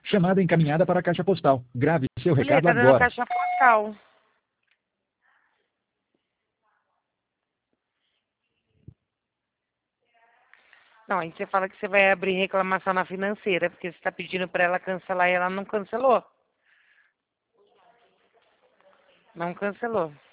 Chamada encaminhada para a caixa postal. Grave seu Mulher, recado tá dando agora. caixa postal. Não, aí você fala que você vai abrir reclamação na financeira, porque você está pedindo para ela cancelar e ela não cancelou. Não cancelou.